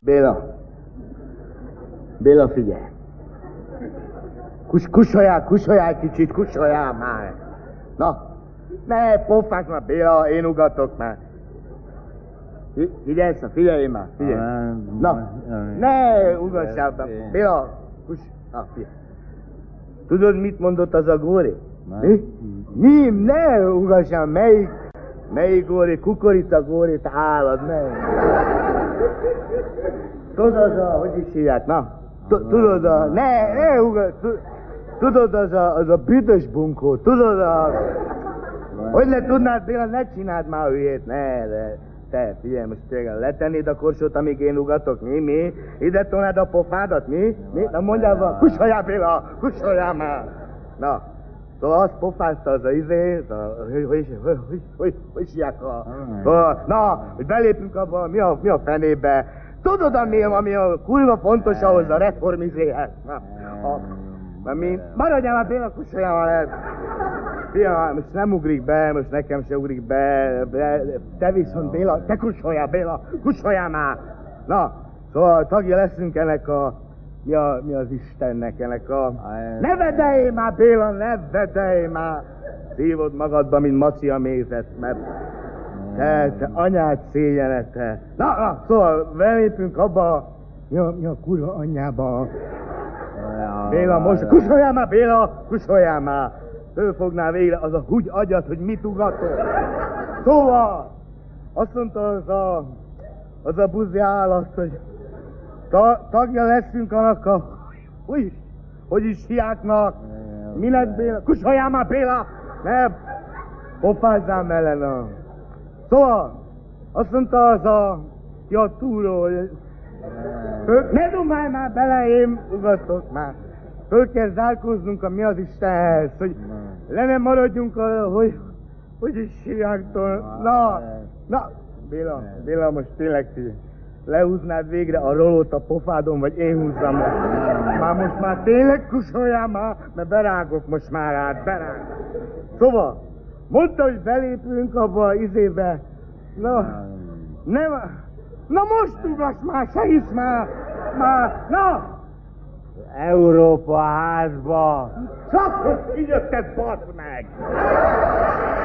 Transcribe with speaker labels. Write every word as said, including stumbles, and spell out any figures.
Speaker 1: Béla. Béla, figyelj. Kus, kusoljál, kusoljál kicsit, kusoljál már. Na, ne pofázz már, Béla, én ugatok már. Figyelj, figyelj már, figyelj. Na, ne ugassál be. Béla, kus, na, figyelj. Tudod, mit mondott az a góri? Mi? Mi? Ne ugassál, melyik? Melyik góri? Kukorica górit állad, ne. Tudod az a, hogy is hívják, na? Tudod a, ne, ne ugass, tudod az a, az a büdös bunkó, tudod a... Hogy ne tudnád, Béla, ne csináld már hülyét, ne, de... Te, figyelj, most tényleg letennéd a korsót, amíg én ugatok, mi, mi? Ide tolnád a pofádat, mi? Mi? Na mondjál van, kusoljál, Béla, kusoljál már! Na, szóval azt pofázta az a izé, az a, hogy, hogy, hogy, hogy, hogy, hogy hívják a... Szóval, na, hogy belépünk abba, mi a, mi a fenébe? Tudod, ami, ami a kurva fontos ahhoz a reformizéhez? Na, a... Mi? Maradjál már, Béla, kusoljál már el! Fia, most nem ugrik be, most nekem se ugrik be, be te viszont, Béla, te kusoljál, Béla, kusoljál már! Na, szóval tagja leszünk ennek a, mi, a, mi az Istennek, ennek a... Ne vedelj már, Béla, ne vedelj már! Szívod magadba, mint maci a mézet, mert te, te anyád szégyenet, te. Na, na, szóval belépünk abba, mi a, mi a kurva anyjába. Béla, most kusoljál már, Béla, kusoljál már! Fölfognál végre az a húgy agyat, hogy mit ugatod. Szóval, azt mondta az a, az a buzi állat, hogy ta, tagja leszünk annak a, hogy is, hogy is hiáknak. Minek, Béla? Kusoljál már, Béla! Ne pofázzál ellen. Szóval, azt mondta az a, ki a túró, hogy ne dumálj már bele, én ugatok már. Föl kell zárkóznunk a mi az Istenhez, hogy le nem maradjunk a, hogy, hogy is hívjáktól. Na, na, Béla, Béla, most tényleg lehúznád végre a rolót a pofádon, vagy én húzzam le. Már most már tényleg kusoljál már, mert berágok most már át, berágok. Szóval, mondta, hogy belépünk abba az izébe. Na, nem, na most ugass már, segíts már, már, na! Európa házba! Csak hogy kijötted, basz meg!